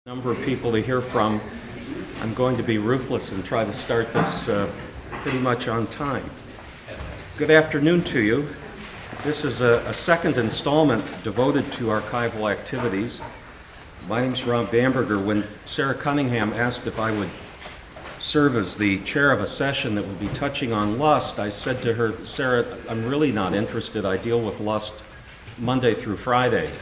Number of people to hear from. I'm going to be ruthless and try to start this pretty much on time. Good afternoon to you. This is a second installment devoted to archival activities. My name's Rob Bamberger. When Sarah Cunningham asked if I would serve as the chair of a session that would be touching on lust, I said to her, Sarah, I'm really not interested. I deal with lust Monday through Friday.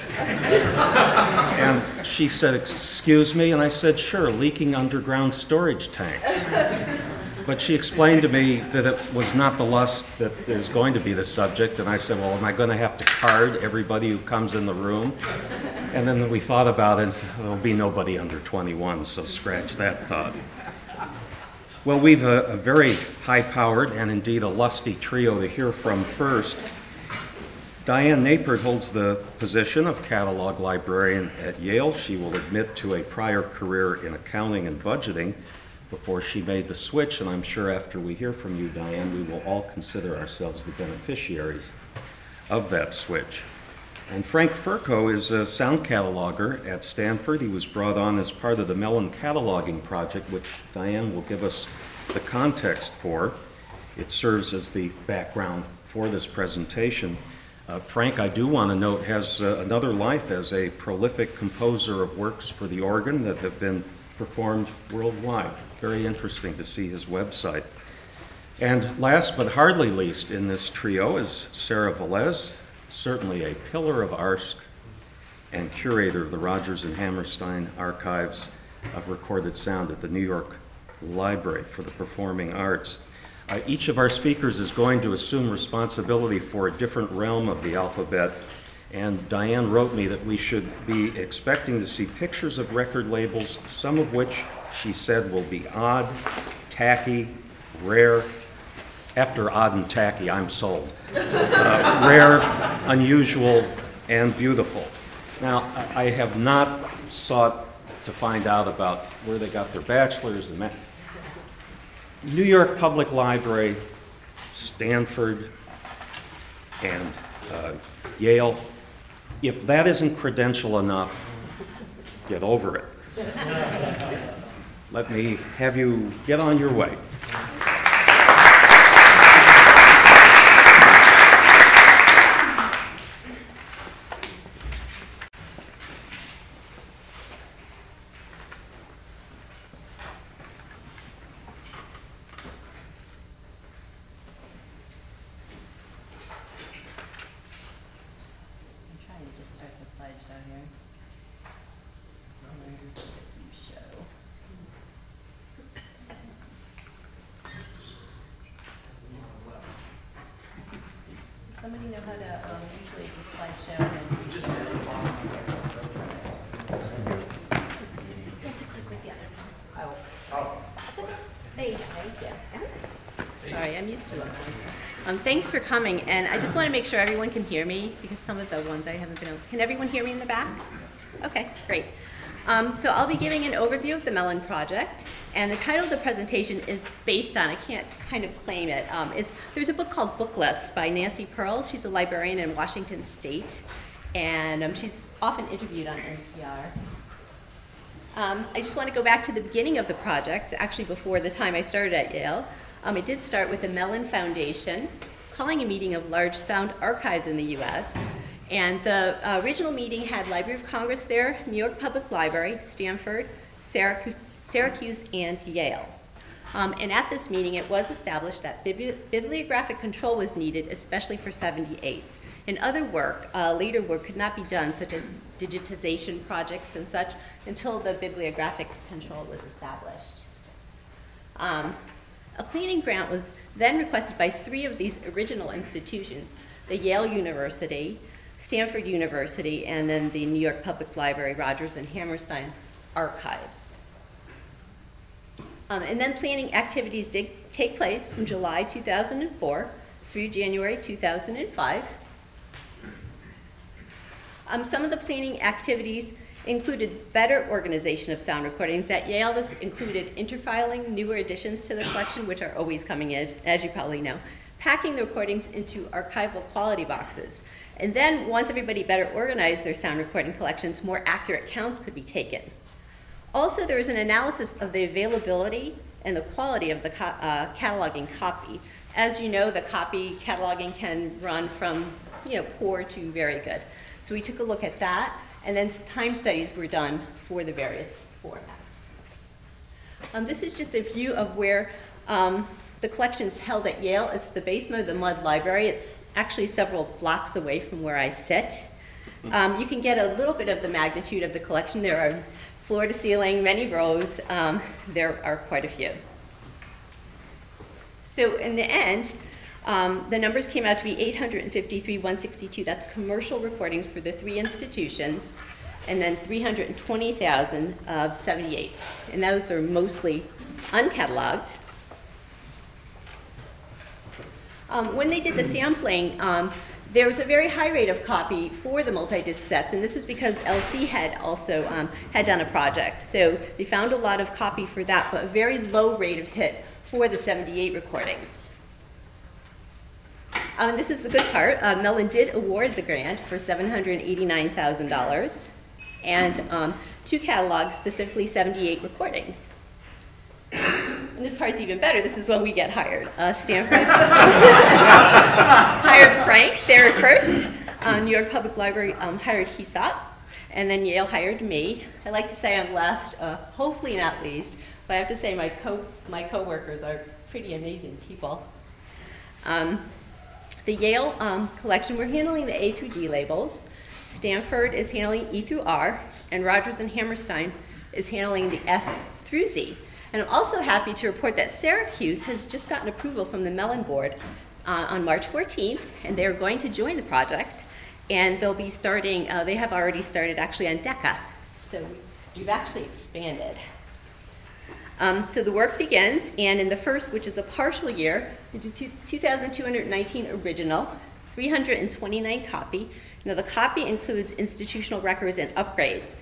And she said, excuse me? And I said, sure, leaking underground storage tanks. But she explained to me that it was not the lust that is going to be the subject. And I said, well, am I going to have to card everybody who comes in the room? And then we thought about it and said, there'll be nobody under 21, so scratch that thought. Well, we've a very high-powered and indeed a lusty trio to hear from first. Diane Napert holds the position of catalog librarian at Yale. She will admit to a prior career in accounting and budgeting before she made the switch, and I'm sure after we hear from you, Diane, we will all consider ourselves the beneficiaries of that switch. And Frank Furco is a sound cataloger at Stanford. He was brought on as part of the Mellon Cataloging Project, which Diane will give us the context for. It serves as the background for this presentation. Frank, I do want to note, has another life as a prolific composer of works for the organ that have been performed worldwide. Very interesting to see his website. And last but hardly least in this trio is Sarah Velez, certainly a pillar of art and curator of the Rodgers and Hammerstein Archives of Recorded Sound at the New York Library for the Performing Arts. Each of our speakers is going to assume responsibility for a different realm of the alphabet, and Diane wrote me that we should be expecting to see pictures of record labels, some of which she said will be odd, tacky, rare. After odd and tacky, I'm sold. Rare, unusual, and beautiful. Now, I have not sought to find out about where they got their bachelor's and New York Public Library, Stanford, and Yale. If that isn't credential enough, get over it. Let me have you get on your way. Somebody know how to usually just slideshow and just have to click with the other one. Oh, that's okay. There you go. Yeah. Sorry, I'm used to it. Thanks for coming, and I just want to make sure everyone can hear me because some of the ones I haven't been able. Can everyone hear me in the back? Okay, great. So I'll be giving an overview of the Mellon Project, and the title of the presentation is based on, I can't kind of claim it, there's a book called Booklist by Nancy Pearl. She's a librarian in Washington State, and she's often interviewed on NPR. I just want to go back to the beginning of the project, actually before the time I started at Yale. It did start with the Mellon Foundation calling a meeting of large sound archives in the US. And the original meeting had Library of Congress there, New York Public Library, Stanford, Syracuse, and Yale. And at this meeting, it was established that bibliographic control was needed, especially for 78s. And other work, later work, could not be done, such as digitization projects and such, until the bibliographic control was established. A planning grant was then requested by 3 of these original institutions, the Yale University, Stanford University, and then the New York Public Library, Rodgers and Hammerstein Archives. And then planning activities did take place from July 2004 through January 2005. Some of the planning activities included better organization of sound recordings. At Yale, this included interfiling newer additions to the collection, which are always coming in, as you probably know, packing the recordings into archival quality boxes. And then once everybody better organized their sound recording collections, more accurate counts could be taken. Also, there is an analysis of the availability and the quality of the cataloging copy. As you know, the copy cataloging can run from poor to very good. So we took a look at that, and then time studies were done for the various formats. This is just a view of where the collection is held at Yale. It's the basement of the Mudd Library. It's actually several blocks away from where I sit. You can get a little bit of the magnitude of the collection. There are floor to ceiling, many rows. There are quite a few. So in the end, the numbers came out to be 853,162. That's commercial recordings for the 3 institutions, and then 320,000 of 78. And those are mostly uncatalogued. When they did the sampling, there was a very high rate of copy for the multi-disc sets, and this is because LC had also had done a project. So they found a lot of copy for that, but a very low rate of hit for the 78 recordings. And this is the good part. Mellon did award the grant for $789,000 and to catalog specifically 78 recordings. And this part's even better. This is when we get hired. Stanford hired Frank there first. New York Public Library hired Hisat, and then Yale hired me. I like to say I'm last, hopefully not least, but I have to say my coworkers are pretty amazing people. The Yale collection, we're handling the A through D labels. Stanford is handling E through R, and Rogers and Hammerstein is handling the S through Z. And I'm also happy to report that Syracuse has just gotten approval from the Mellon Board on March 14th, and they're going to join the project. And they'll be starting, they have already started actually on DECA. So we've actually expanded. So the work begins, and in the first, which is a partial year, we do 2,219 original, 329 copy. Now the copy includes institutional records and upgrades.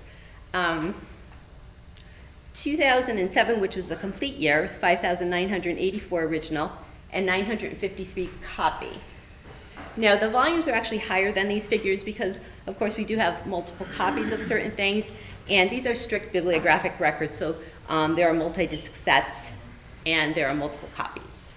2007, which was the complete year, was 5,984 original and 953 copy. Now, the volumes are actually higher than these figures because, of course, we do have multiple copies of certain things, and these are strict bibliographic records, so there are multi-disc sets, and there are multiple copies.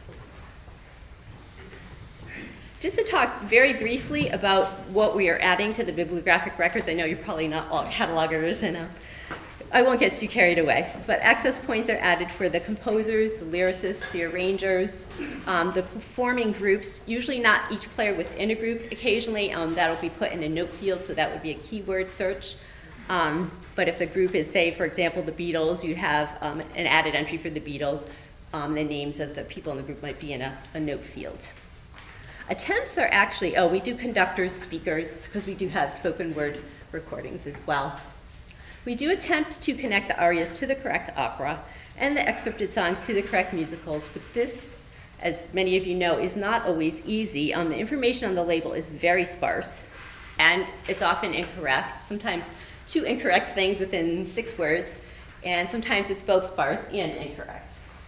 Just to talk very briefly about what we are adding to the bibliographic records, I know you're probably not all catalogers, and I won't get too carried away, but access points are added for the composers, the lyricists, the arrangers, the performing groups, usually not each player within a group. Occasionally that'll be put in a note field, so that would be a keyword search. But if the group is, say, for example, the Beatles, you have an added entry for the Beatles. The names of the people in the group might be in a note field. Attempts are actually, we do conductors, speakers, because we do have spoken word recordings as well. We do attempt to connect the arias to the correct opera and the excerpted songs to the correct musicals, but this, as many of you know, is not always easy. The information on the label is very sparse, and it's often incorrect, sometimes 2 incorrect things within 6 words, and sometimes it's both sparse and incorrect.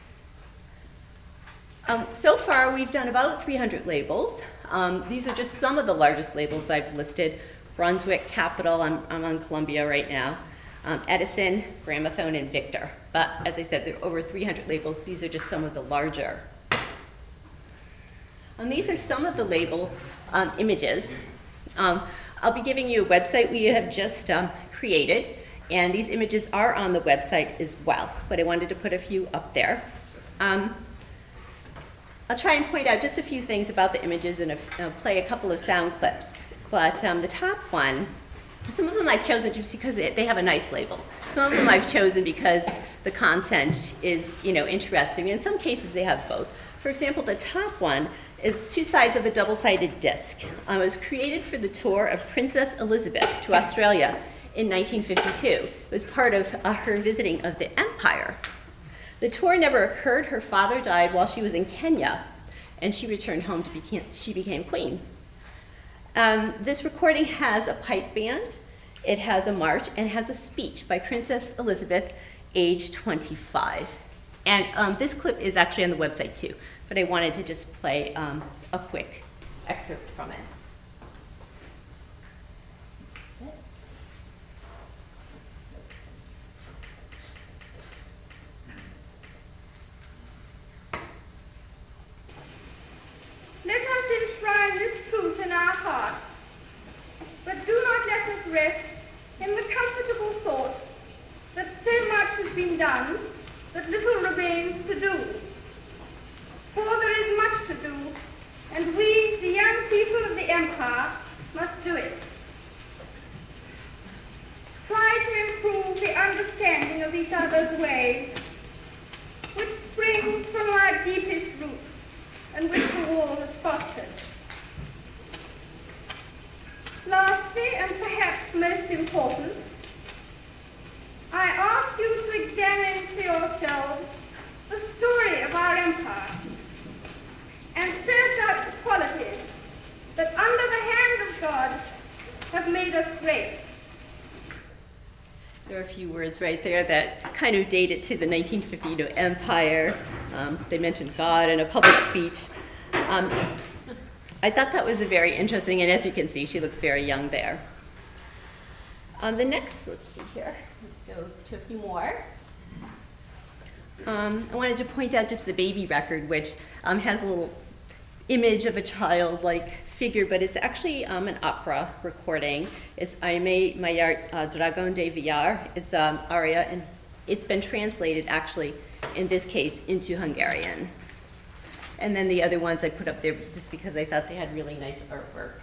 So far, we've done about 300 labels. These are just some of the largest labels I've listed. Brunswick, Capitol, I'm on Columbia right now. Edison, Gramophone, and Victor. But as I said, there are over 300 labels. These are just some of the larger. These are some of the label images. I'll be giving you a website we have just created, and these images are on the website as well, but I wanted to put a few up there. I'll try and point out just a few things about the images and play a couple of sound clips. But the top one, some of them I've chosen just because they have a nice label. Some of them I've chosen because the content is, interesting. In some cases, they have both. For example, the top one is 2 sides of a double-sided disc. It was created for the tour of Princess Elizabeth to Australia in 1952. It was part of her visiting of the Empire. The tour never occurred. Her father died while she was in Kenya, and she returned home she became queen. This recording has a pipe band, it has a march, and it has a speech by Princess Elizabeth, age 25. And this clip is actually on the website too, but I wanted to just play a quick excerpt from it. has been done, but little remains to do. For there is much to do, and we, the young people of the empire, must do it. Try to improve the understanding of each other's ways, which springs from our deepest roots, and which the war has fostered. Lastly, and perhaps most important, I ask you to examine for yourselves the story of our empire and search out the qualities that under the hand of God have made us great. There are a few words right there that kind of date it to the 1950 empire. They mentioned God in a public speech. I thought that was a very interesting, and as you can see, she looks very young there. The next, let's see here, let's go to a few more. I wanted to point out just the baby record, which has a little image of a childlike figure, but it's actually an opera recording. It's Aimé Maillard, Dragon de Villar. It's aria, and it's been translated actually, in this case, into Hungarian. And then the other ones I put up there just because I thought they had really nice artwork.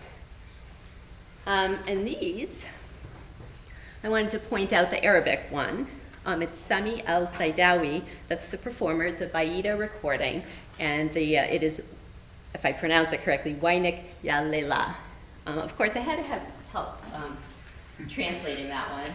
And these, I wanted to point out the Arabic one. It's Sami El Saidawi, that's the performer. It's a Baida recording, and it is, if I pronounce it correctly, Wainik Ya Leila. Of course, I had to have help translating that one.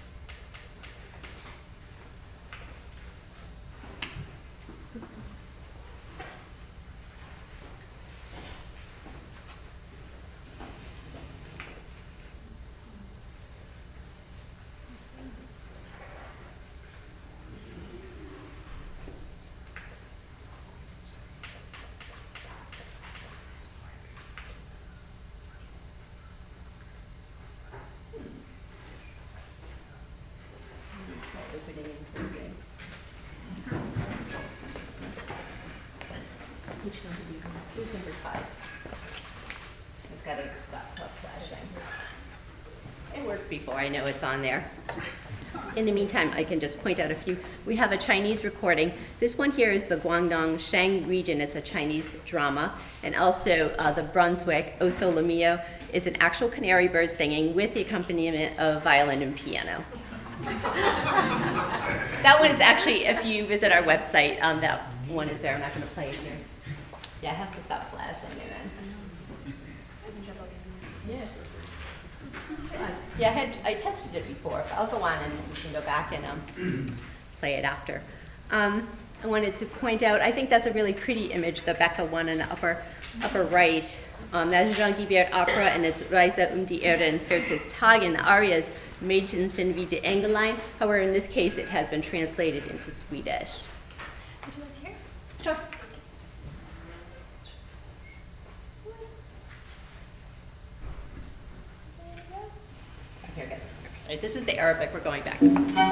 Opening and closing. Which one did you choose? Number 5. It's got to stop flashing. It worked before, I know it's on there. In the meantime, I can just point out a few. We have a Chinese recording. This one here is the Guangdong Shang region. It's a Chinese drama. And also the Brunswick, O Sole Mio. It's an actual canary bird singing with the accompaniment of violin and piano. That one is actually, if you visit our website, that one is there. I'm not going to play it here. Yeah, it has to stop flashing and then. Yeah. Yeah, I tested it before. I'll go on and we can go back and play it after. I wanted to point out, I think that's a really pretty image, the Becca one in the upper right. That's Jean Guibert opera, and it's Reise die Erde in 40 Tagen. The aria is Mädchen sind wie die Engelein. However, in this case, it has been translated into Swedish. Would you like to hear? Sure. Here it goes. All right, this is the Arabic. We're going back.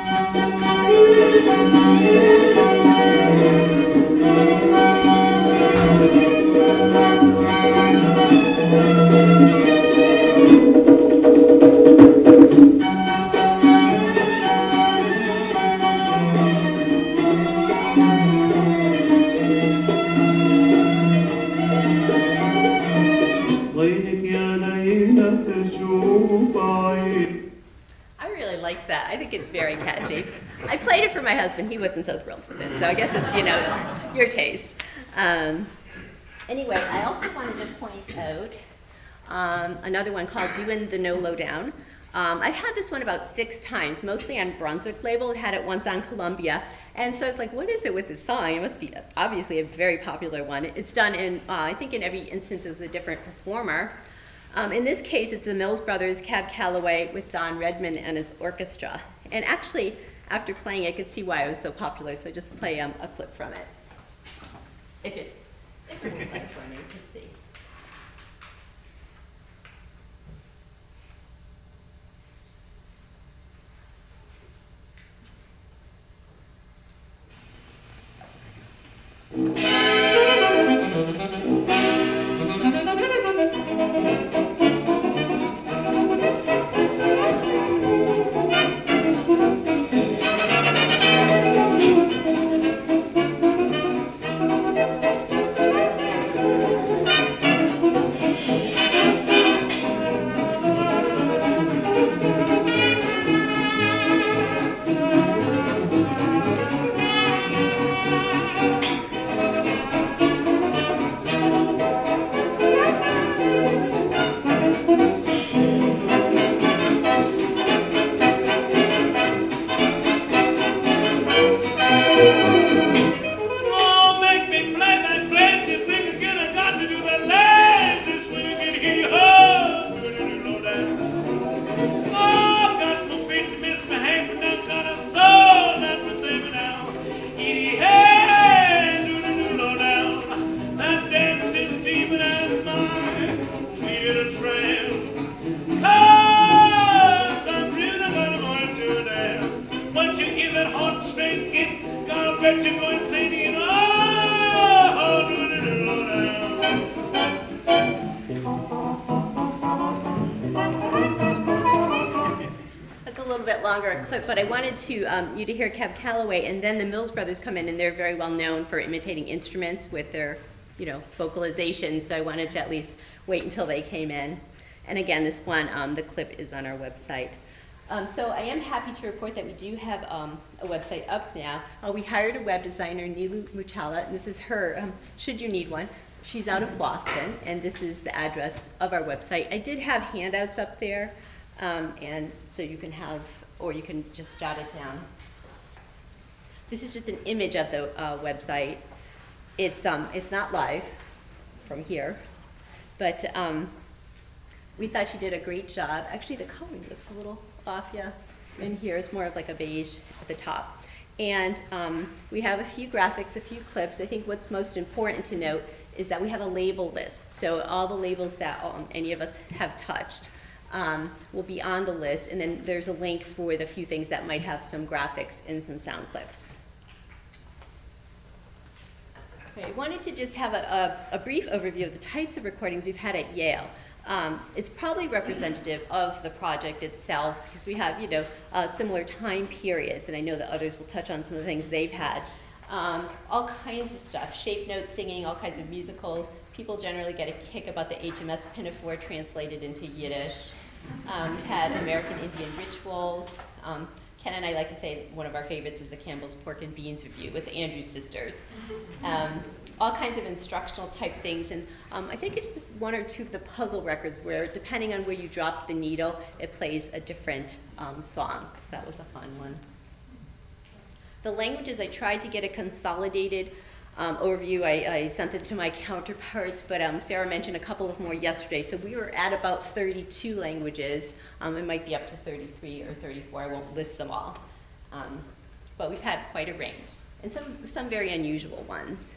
I really like that. I think it's very catchy. I played it for my husband. He wasn't so thrilled with it, so I guess it's, your taste. Anyway, I also wanted to point out another one called Doin' the No Lowdown. I've had this one about 6 times, mostly on Brunswick label. I had it once on Columbia. And so I was like, what is it with this song? It must be obviously a very popular one. It's done in, I think in every instance it was a different performer. In this case, it's the Mills Brothers, Cab Calloway with Don Redman and his orchestra. And actually, after playing, I could see why it was so popular, so I just play a clip from it. If it will play for me, you can see. hear that horn string get, God, I bet you're going singing, oh, That's a little bit longer a clip, but I wanted you to hear Cab Calloway, and then the Mills Brothers come in, and they're very well known for imitating instruments with their, vocalizations. So I wanted to at least wait until they came in. And again, this one, the clip is on our website. So I am happy to report that we do have a website up now. We hired a web designer, Nilu Muchala, and this is her, should you need one. She's out of Boston, and this is the address of our website. I did have handouts up there, and so you can have, or you can just jot it down. This is just an image of the website. It's not live from here, but we thought she did a great job. Actually, the coloring looks a little off, yeah. In here, it's more of like a beige at the top. And we have a few graphics, a few clips. I think what's most important to note is that we have a label list. So all the labels that any of us have touched will be on the list. And then there's a link for the few things that might have some graphics and some sound clips. Okay, I wanted to just have a brief overview of the types of recordings we've had at Yale. It's probably representative of the project itself because we have, similar time periods, and I know that others will touch on some of the things they've had. All kinds of stuff, shape note singing, all kinds of musicals. People generally get a kick about the HMS Pinafore translated into Yiddish. Had American Indian rituals. Ken and I like to say one of our favorites is the Campbell's Pork and Beans Review with the Andrews sisters. All kinds of instructional type things, and I think it's just one or two of the puzzle records where, depending on where you drop the needle, it plays a different song. So that was a fun one. The languages, I tried to get a consolidated overview. I sent this to my counterparts, but Sarah mentioned a couple of more yesterday. So we were at about 32 languages. It might be up to 33 or 34. I won't list them all. But we've had quite a range, and some very unusual ones.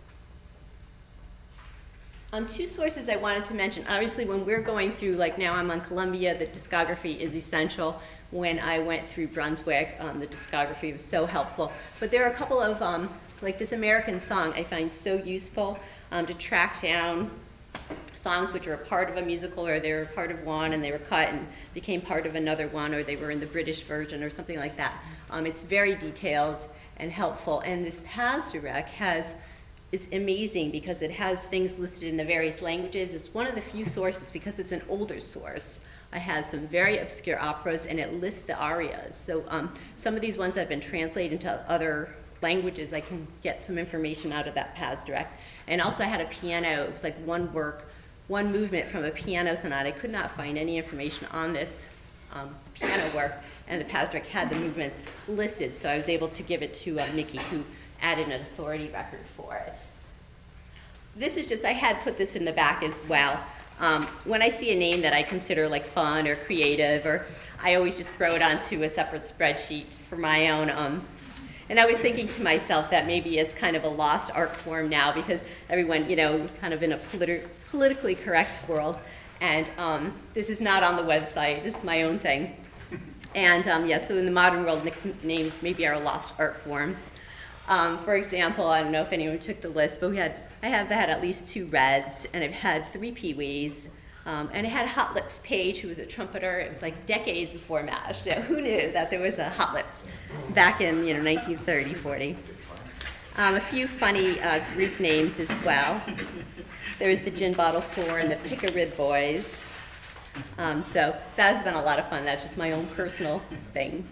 Two sources I wanted to mention. Obviously, when we're going through, like now I'm on Columbia, the discography is essential. When I went through Brunswick, the discography was so helpful. But there are a couple of, like this American song I find so useful to track down songs which are a part of a musical, or they were part of one and they were cut and became part of another one, or they were in the British version or something like that. It's very detailed and helpful. And this PASDirect it's amazing because it has things listed in the various languages. It's one of the few sources, because it's an older source. It has some very obscure operas, and it lists the arias. So some of these ones that have been translated into other languages, I can get some information out of that PASDirect. And also I had a piano. It was like one movement from a piano sonata. I could not find any information on this piano work, and the PASDirect had the movements listed, so I was able to give it to Mickey, who added an authority record for it. This is just, I had put this in the back as well. When I see a name that I consider like fun or creative, or I always just throw it onto a separate spreadsheet for my own. And I was thinking to myself that maybe it's kind of a lost art form now, because everyone, kind of in a politically correct world. And this is not on the website, this is my own thing. And so in the modern world, nicknames maybe are a lost art form. For example, I don't know if anyone took the list, but I have had at least 2 Reds, and I've had 3 Pee-wees, and I had Hot Lips Page, who was a trumpeter. It was like decades before MASH. Who knew that there was a Hot Lips back in 1930, 40? A few funny Greek names as well. There was the Gin Bottle 4 and the Pick-a-Rib Boys. So that has been a lot of fun. That's just my own personal thing.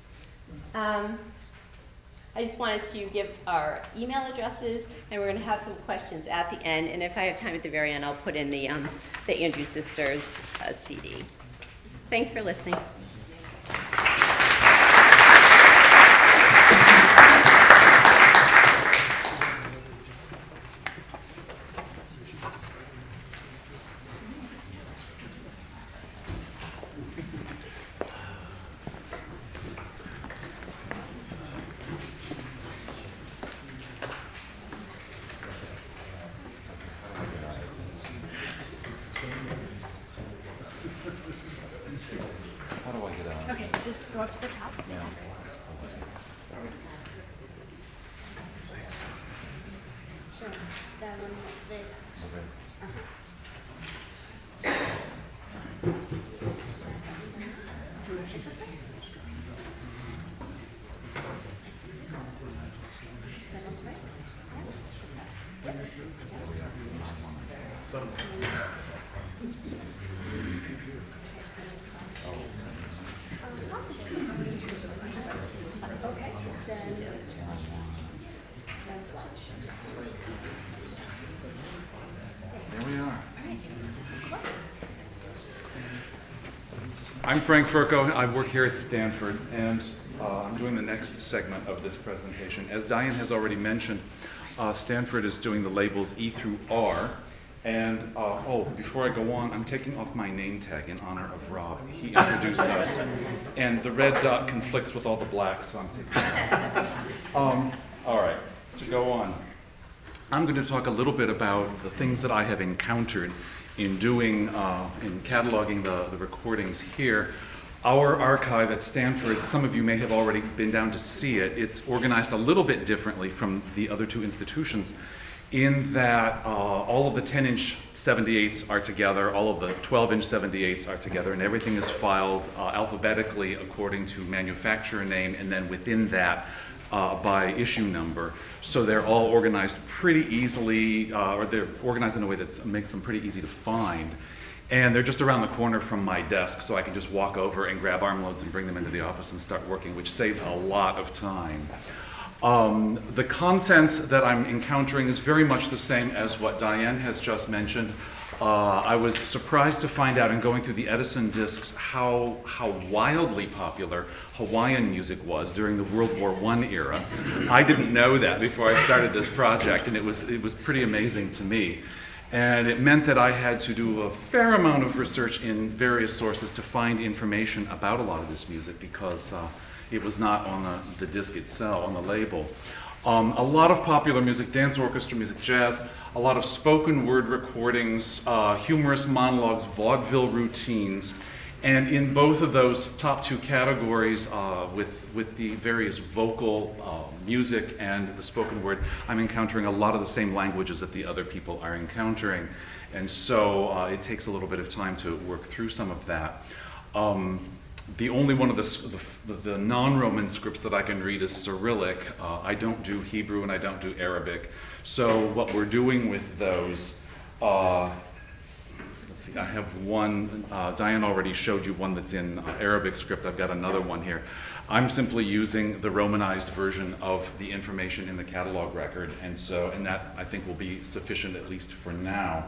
I just wanted to give our email addresses, and we're going to have some questions at the end. And if I have time at the very end, I'll put in the Andrews Sisters CD. Thanks for listening. How do I get out? Okay, just go up to the top. Yeah. There we are. I'm Frank Furco. I work here at Stanford, and I'm doing the next segment of this presentation. As Diane has already mentioned, Stanford is doing the labels E through R. And, before I go on, I'm taking off my name tag in honor of Rob. He introduced us. And the red dot conflicts with all the black, so I'm taking it off. All right, to go on. I'm going to talk a little bit about the things that I have encountered in doing, in cataloging the recordings here. Our archive at Stanford, some of you may have already been down to see it. It's organized a little bit differently from the other two institutions in that all of the 10-inch 78s are together, all of the 12-inch 78s are together, and everything is filed alphabetically according to manufacturer name, and then within that by issue number. So they're all organized pretty easily, or they're organized in a way that makes them pretty easy to find. And they're just around the corner from my desk, so I can just walk over and grab armloads and bring them into the office and start working, which saves a lot of time. The content that I'm encountering is very much the same as what Diane has just mentioned. I was surprised to find out in going through the Edison discs how wildly popular Hawaiian music was during the World War I era. I didn't know that before I started this project, and it was pretty amazing to me. And it meant that I had to do a fair amount of research in various sources to find information about a lot of this music because it was not on the disc itself, on the label. A lot of popular music, dance orchestra music, jazz, a lot of spoken word recordings, humorous monologues, vaudeville routines, and in both of those top two categories, with the various vocal music and the spoken word, I'm encountering a lot of the same languages that the other people are encountering, and so it takes a little bit of time to work through some of that. The only one of the non-Roman scripts that I can read is Cyrillic. I don't do Hebrew and I don't do Arabic. So what we're doing with those, let's see, I have one, Diane already showed you one that's in Arabic script. I've got another one here. I'm simply using the Romanized version of the information in the catalog record, and that I think will be sufficient at least for now.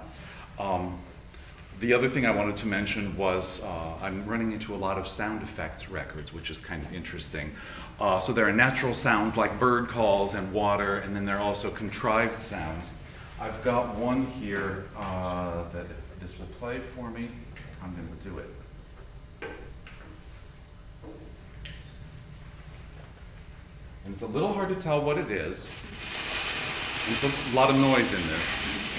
The other thing I wanted to mention was I'm running into a lot of sound effects records, which is kind of interesting. So there are natural sounds like bird calls and water, and then there are also contrived sounds. I've got one here that if this will play for me, I'm going to do it. And it's a little hard to tell what it is. And it's a lot of noise in this.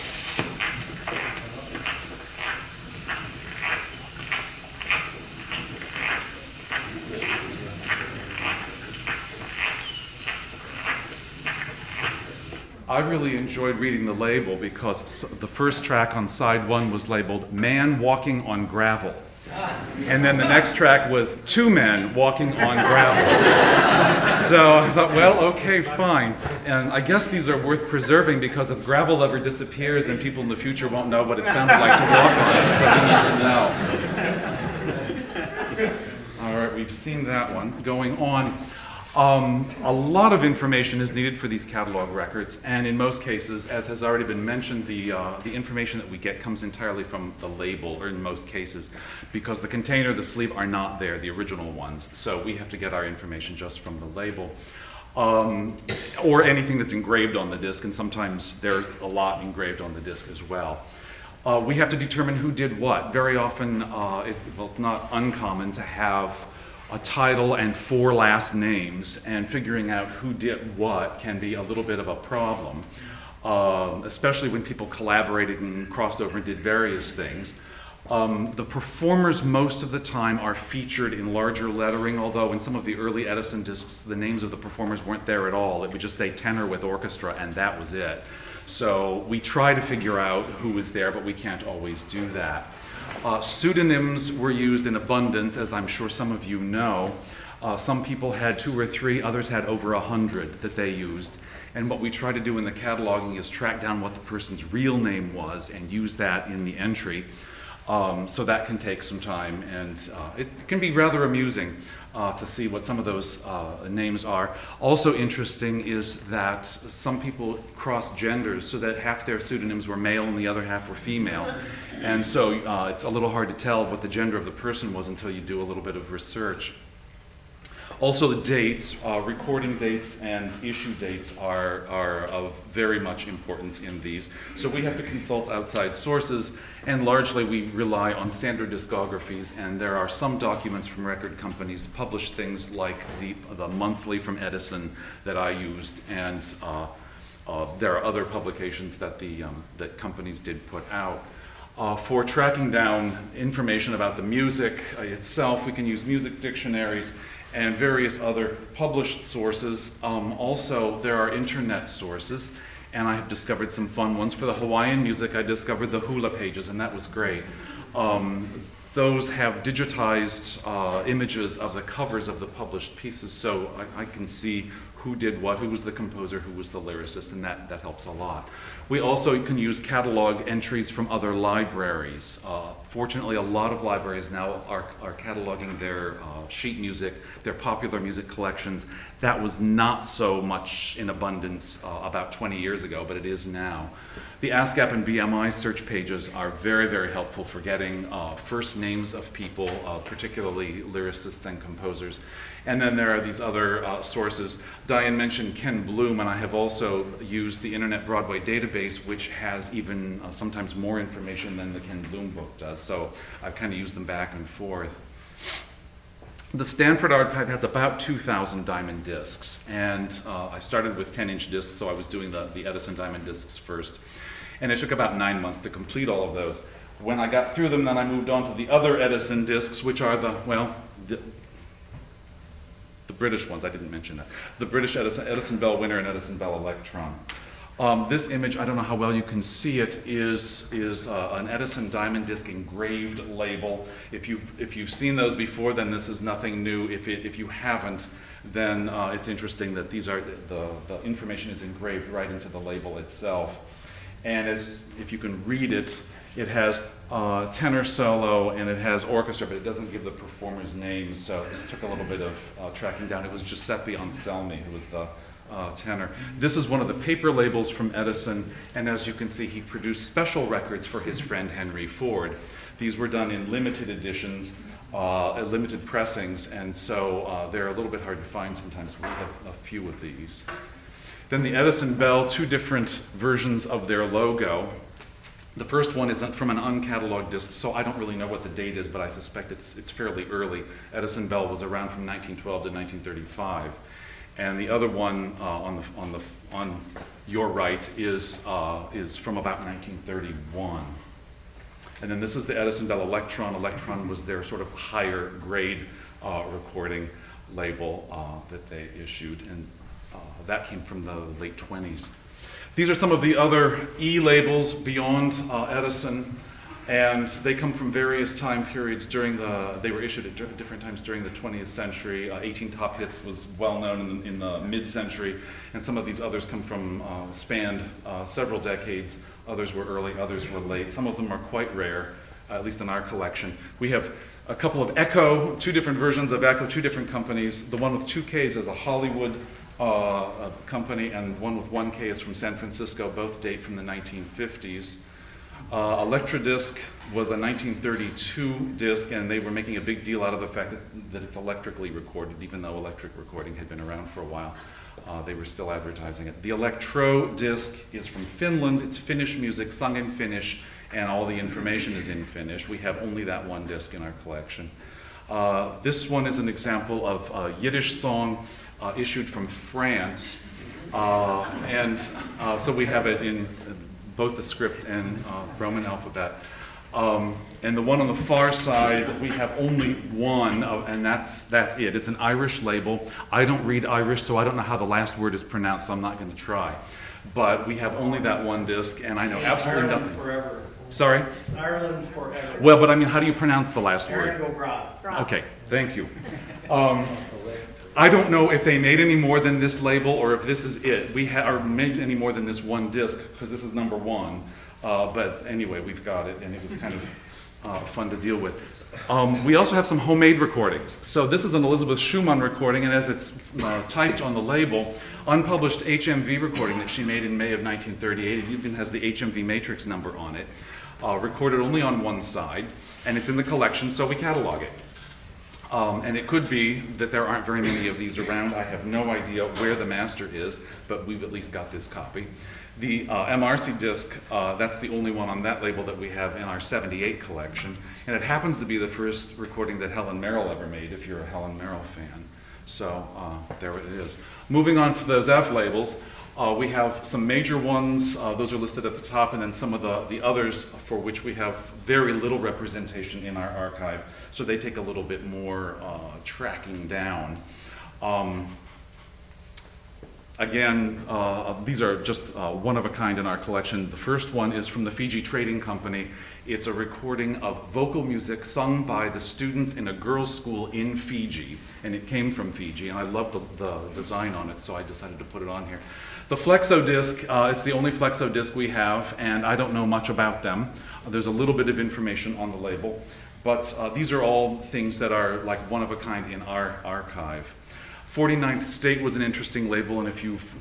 I really enjoyed reading the label because the first track on side one was labeled Man Walking on Gravel. And then the next track was Two Men Walking on Gravel. So I thought, well, okay, fine. And I guess these are worth preserving because if gravel ever disappears, then people in the future won't know what it sounded like to walk on it. So we need to know. All right, we've seen that one. Going on. A lot of information is needed for these catalog records, and in most cases, as has already been mentioned, the information that we get comes entirely from the label, or in most cases, because the container, the sleeve are not there, the original ones. So we have to get our information just from the label, or anything that's engraved on the disc, and sometimes there's a lot engraved on the disc as well. We have to determine who did what. Very often, it's not uncommon to have a title and 4 last names, and figuring out who did what can be a little bit of a problem, especially when people collaborated and crossed over and did various things. The performers most of the time are featured in larger lettering, although in some of the early Edison discs, the names of the performers weren't there at all. It would just say tenor with orchestra, and that was it. So we try to figure out who was there, but we can't always do that. Pseudonyms were used in abundance, as I'm sure some of you know. Some people had 2 or 3, others had over 100 that they used. And what we try to do in the cataloging is track down what the person's real name was and use that in the entry. So that can take some time, and it can be rather amusing to see what some of those names are. Also interesting is that some people cross genders, so that half their pseudonyms were male and the other half were female. And so it's a little hard to tell what the gender of the person was until you do a little bit of research. Also, the dates, recording dates and issue dates are of very much importance in these. So we have to consult outside sources, and largely we rely on standard discographies, and there are some documents from record companies publish things like the monthly from Edison that I used, and there are other publications that that companies did put out. For tracking down information about the music itself, we can use music dictionaries and various other published sources. Also, there are internet sources, and I have discovered some fun ones. For the Hawaiian music, I discovered the Hula pages, and that was great. Those have digitized images of the covers of the published pieces, so I can see who did what, who was the composer, who was the lyricist, and that helps a lot. We also can use catalog entries from other libraries. Fortunately, a lot of libraries now are cataloging their sheet music, their popular music collections. That was not so much in abundance about 20 years ago, but it is now. The ASCAP and BMI search pages are very, very helpful for getting first names of people, particularly lyricists and composers. And then there are these other sources. Diane mentioned Ken Bloom, and I have also used the Internet Broadway database, which has even sometimes more information than the Ken Bloom book does. So I've kind of used them back and forth. The Stanford Archive has about 2,000 diamond discs, and I started with 10-inch discs, so I was doing the Edison diamond discs first. And it took about 9 months to complete all of those. When I got through them, then I moved on to the other Edison discs, which are the British ones. I didn't mention that. The British Edison Bell Winner and Edison Bell Electron. This image, I don't know how well you can see it, is an Edison diamond disc engraved label. If you've seen those before, then this is nothing new. If you haven't, then it's interesting that these are the information is engraved right into the label itself. And if you can read it, it has tenor solo and it has orchestra, but it doesn't give the performer's name. So this took a little bit of tracking down. It was Giuseppe Anselmi who was the tenor. This is one of the paper labels from Edison, and as you can see, he produced special records for his friend Henry Ford. These were done in limited editions, limited pressings, and so they're a little bit hard to find sometimes. We have a few of these. Then the Edison Bell, 2 different versions of their logo. The first one is from an uncatalogued disc, so I don't really know what the date is, but I suspect it's fairly early. Edison Bell was around from 1912 to 1935. And the other one on your right is from about 1931. And then this is the Edison Bell Electron. Electron was their sort of higher grade recording label that they issued, and that came from the late 20s. These are some of the other E labels beyond Edison, and they come from various time periods they were issued at different times during the 20th century. 18 Top Hits was well known in the mid-century, and some of these others come from, spanned several decades. Others were early, others were late. Some of them are quite rare, at least in our collection. We have a couple of Echo, 2 different versions of Echo, 2 different companies. The one with 2 Ks is a Hollywood company, and one with 1 K is from San Francisco. Both date from the 1950s. Electrodisc was a 1932 disc, and they were making a big deal out of the fact that it's electrically recorded, even though electric recording had been around for a while. They were still advertising it. The Electro disc is from Finland. It's Finnish music, sung in Finnish, and all the information is in Finnish. We have only that 1 disc in our collection. This one is an example of a Yiddish song issued from France, so we have it in both the script and Roman alphabet. And the one on the far side, we have only one, and that's it. It's an Irish label. I don't read Irish, so I don't know how the last word is pronounced, so I'm not going to try. But we have only that 1 disc, and I know absolutely Ireland nothing. forever. Sorry? Ireland forever. Well, but I mean, how do you pronounce the last word? Aaron O'Brien. Okay, thank you. I don't know if they made any more than this label or if this is it. Or made any more than this one disc, because this is number one. But anyway, we've got it, and it was kind of fun to deal with. We also have some homemade recordings. So this is an Elizabeth Schumann recording, and as it's typed on the label, unpublished HMV recording that she made in May of 1938. It even has the HMV matrix number on it. Recorded only on one side, and it's in the collection, so we catalog it. And it could be that there aren't very many of these around. I have no idea where the master is, but we've at least got this copy. The MRC disc, that's the only one on that label that we have in our 78 collection. And it happens to be the first recording that Helen Merrill ever made, if you're a Helen Merrill fan. So there it is. Moving on to those F labels, we have some major ones. Those are listed at the top, and then some of the others for which we have very little representation in our archive. So they take a little bit more tracking down. Again, these are just one of a kind in our collection. The first one is from the Fiji Trading Company. It's a recording of vocal music sung by the students in a girls' school in Fiji, and it came from Fiji, and I love the design on it, so I decided to put it on here. The Flexo disc, it's the only Flexo disc we have, and I don't know much about them. There's a little bit of information on the label, but these are all things that are like one of a kind in our archive. 49th State was an interesting label, and if you've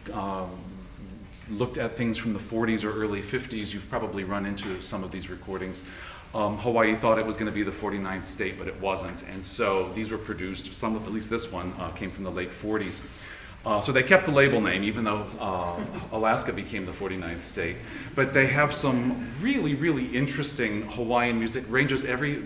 looked at things from the 40s or early 50s, you've probably run into some of these recordings. Hawaii thought it was going to be the 49th state, but it wasn't, and so these were produced, some of, at least this one, came from the late 40s. So they kept the label name, even though Alaska became the 49th state. But they have some really, really interesting Hawaiian music, ranges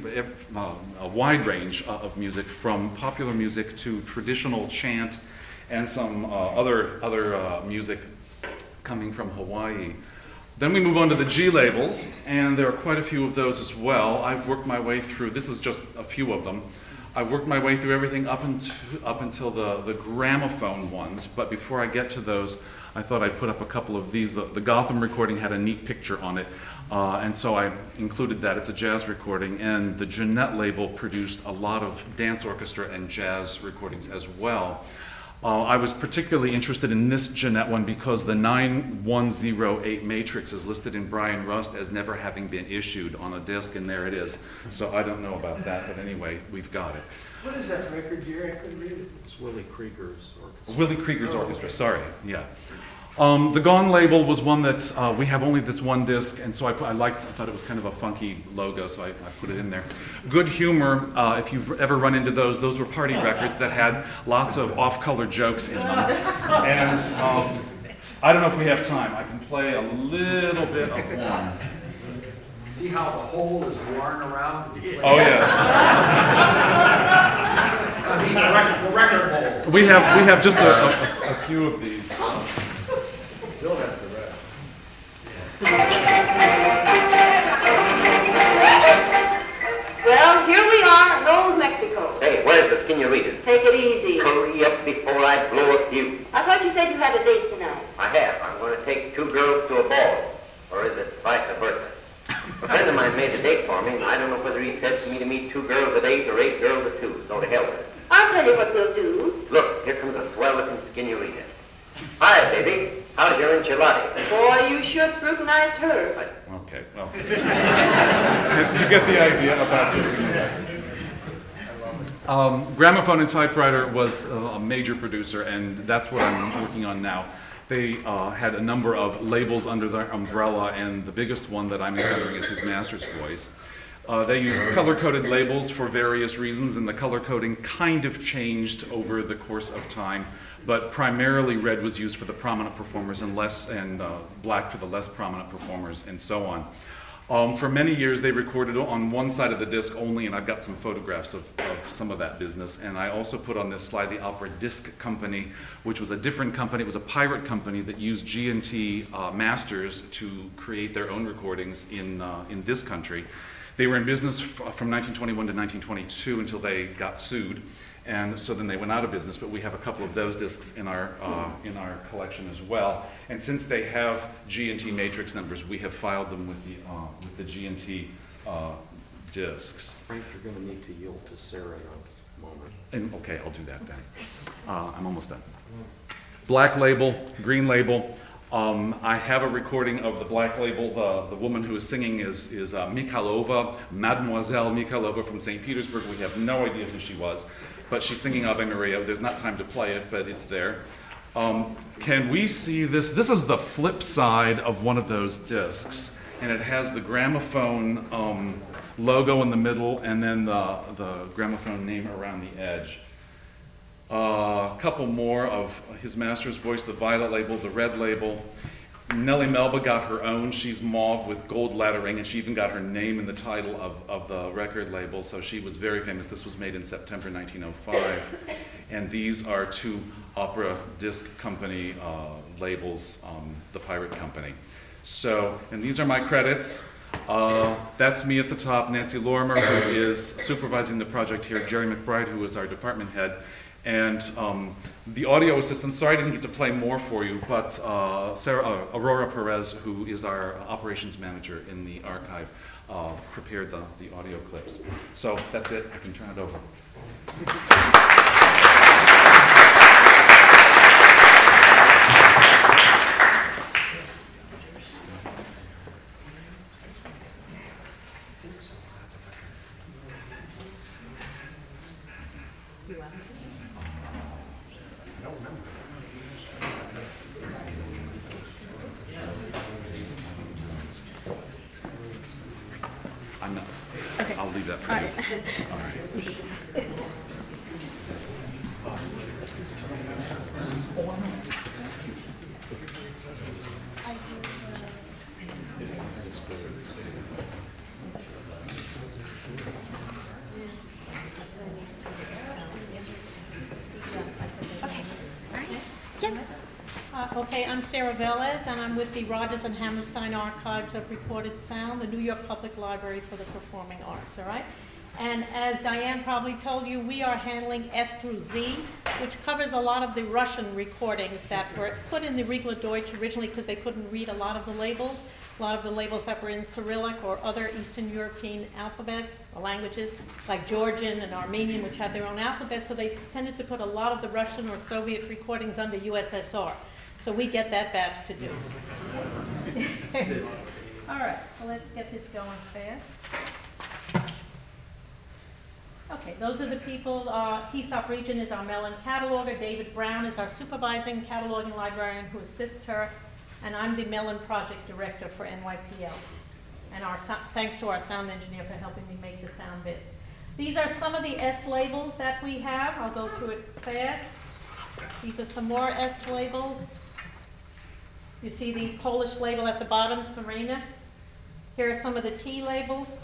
a wide range of music, from popular music to traditional chant, and some other music coming from Hawaii. Then we move on to the G labels, and there are quite a few of those as well. I've worked my way through, this is just a few of them. I've worked my way through everything up until the gramophone ones, but before I get to those, I thought I'd put up a couple of these. The Gotham recording had a neat picture on it, and so I included that. It's a jazz recording, and the Jeanette label produced a lot of dance orchestra and jazz recordings as well. I was particularly interested in this Jeanette one because the 9108 matrix is listed in Brian Rust as never having been issued on a disc, and there it is. So I don't know about that, but anyway, we've got it. What is that record, Jerry? I couldn't read it. It's Willie Krieger's orchestra. Willie Krieger's orchestra, sorry, yeah. The Gong label was one that we have only this one disc, and so I thought it was kind of a funky logo, so I put it in there. Good Humor, if you've ever run into those were party records that had lots of off-color jokes in them. And I don't know if we have time. I can play a little bit of one. See how the hole is worn around? Oh, yes. I mean, the record hole. We have just a few of these. Bill has the rest. Well, here we are in old Mexico. Hey, where's the Skinnerita? Take it easy. Hurry up before I blow a fuse. I thought you said you had a date tonight. I have. I'm going to take 2 girls to a ball. Or is it vice versa? A friend of mine made a date for me, and I don't know whether he said to me to meet 2 girls at 8 or 8 girls at 2. So to hell with it. I'll tell you what we'll do. Look, here comes a swell-looking Skinnerita. Hi, baby. How's your enchilada? Boy, you sure scrutinized her. Okay, well, you get the idea about this. Gramophone and Typewriter was a major producer, and that's what I'm working on now. They had a number of labels under their umbrella, and the biggest one that I'm encountering is his master's voice. They used color-coded labels for various reasons, and the color coding kind of changed over the course of time. But primarily red was used for the prominent performers and black for the less prominent performers, and so on. For many years, they recorded on one side of the disc only, and I've got some photographs of some of that business. And I also put on this slide the Opera Disc Company, which was a different company. It was a pirate company that used G&T masters to create their own recordings in this country. They were in business from 1921 to 1922 until they got sued. And so then they went out of business, but we have a couple of those discs in our collection as well. And since they have G&T matrix numbers, we have filed them with the G&T discs. Frank, you're going to need to yield to Sarah And, okay, I'll do that then. I'm almost done. Black label, green label. I have a recording of the black label. The woman who is singing is Mikhailova, Mademoiselle Mikhailova from St. Petersburg. We have no idea who she was, but she's singing Ave Maria. There's not time to play it, but it's there. Can we see this? This is the flip side of one of those discs, and it has the gramophone logo in the middle and then the gramophone name around the edge. A couple more of his master's voice, the violet label, the red label. Nellie Melba got her own. She's mauve with gold lettering, and she even got her name in the title of the record label, so she was very famous. This was made in September 1905, and these are two opera disc company labels, the Pirate Company. So, and these are my credits. That's me at the top, Nancy Lorimer, who is supervising the project here, Jerry McBride, who is our department head, and the audio assistant. Sorry I didn't get to play more for you, but Aurora Perez, who is our operations manager in the archive, prepared the audio clips. So that's it. I can turn it over. I'm not. Okay. I'll leave that for All you. right. All right. Okay, I'm Sarah Velez, and I'm with the Rodgers and Hammerstein Archives of Recorded Sound, the New York Public Library for the Performing Arts, all right? And as Diane probably told you, we are handling S through Z, which covers a lot of the Russian recordings that were put in the Riegler Deutsch originally because they couldn't read a lot of the labels that were in Cyrillic or other Eastern European alphabets or languages, like Georgian and Armenian, which have their own alphabets, so they tended to put a lot of the Russian or Soviet recordings under USSR. So we get that batch to do. All right, so let's get this going fast. Okay, those are the people. Aesop Region is our Mellon cataloger. David Brown is our supervising cataloging librarian who assists her. And I'm the Mellon project director for NYPL. And thanks to our sound engineer for helping me make the sound bits. These are some of the S labels that we have. I'll go through it fast. These are some more S labels. You see the Polish label at the bottom, Serena. Here are some of the T labels.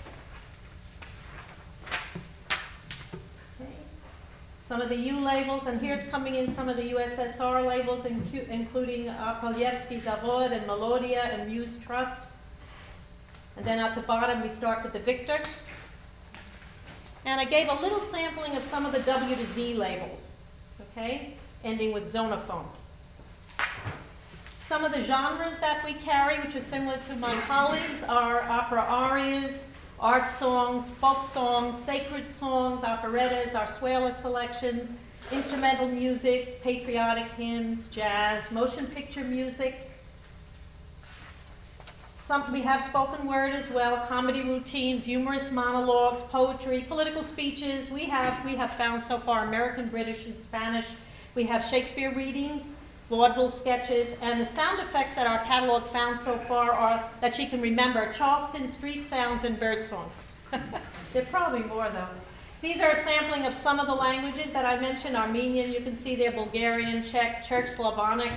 Okay. Some of the U labels, and here's coming in some of the USSR labels, including Polyevsky Zavod and Melodia and Muse Trust. And then at the bottom, we start with the Victor. And I gave a little sampling of some of the W to Z labels, okay, ending with Zonophone. Some of the genres that we carry, which are similar to my colleagues, are opera arias, art songs, folk songs, sacred songs, operettas, zarzuela selections, instrumental music, patriotic hymns, jazz, motion picture music. We have spoken word as well, comedy routines, humorous monologues, poetry, political speeches. We have found so far American, British, and Spanish. We have Shakespeare readings, vaudeville sketches, and the sound effects that our catalog found so far are, that you can remember, Charleston street sounds and bird songs. There are probably more though. These are a sampling of some of the languages that I mentioned. Armenian, you can see there, Bulgarian, Czech, Church Slavonic,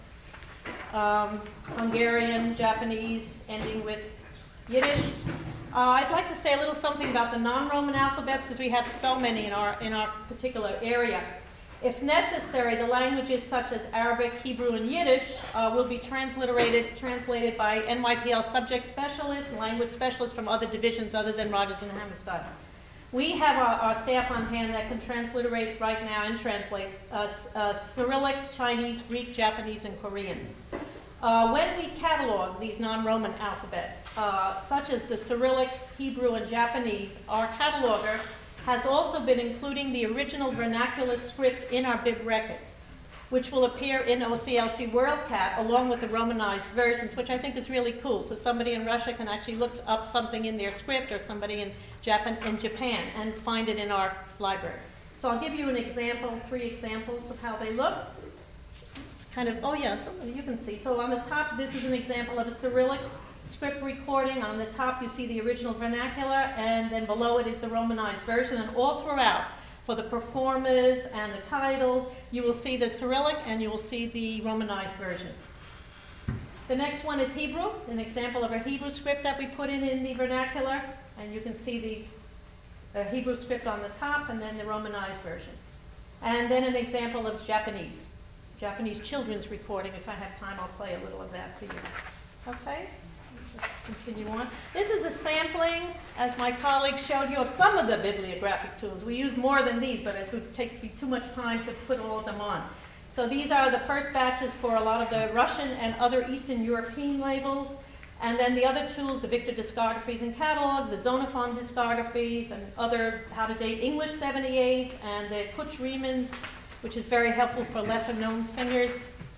Hungarian, Japanese, ending with Yiddish. I'd like to say a little something about the non-Roman alphabets because we have so many in our particular area. If necessary, the languages such as Arabic, Hebrew, and Yiddish will be translated by NYPL subject specialists and language specialists from other divisions other than Rodgers and Hammerstein. We have our staff on hand that can transliterate right now and translate Cyrillic, Chinese, Greek, Japanese, and Korean. When we catalog these non-Roman alphabets, such as the Cyrillic, Hebrew, and Japanese, our cataloger has also been including the original vernacular script in our bib records, which will appear in OCLC WorldCat along with the Romanized versions, which I think is really cool. So somebody in Russia can actually look up something in their script, or somebody in Japan and find it in our library. So I'll give you an example, 3 examples of how they look. It's kind of, oh yeah, you can see. So on the top, this is an example of a Cyrillic script recording. On the top, you see the original vernacular, and then below it is the Romanized version. And all throughout, for the performers and the titles, you will see the Cyrillic and you will see the Romanized version. The next one is Hebrew, an example of a Hebrew script that we put in the vernacular. And you can see the Hebrew script on the top and then the Romanized version. And then an example of Japanese children's recording. If I have time, I'll play a little of that for you. Okay? Just continue on. This is a sampling, as my colleague showed you, of some of the bibliographic tools. We used more than these, but it would take too much time to put all of them on. So these are the first batches for a lot of the Russian and other Eastern European labels. And then the other tools, the Victor discographies and catalogs, the Zonophone discographies, and other how-to-date English 78s, and the Kutch Riemans, which is very helpful for lesser-known singers.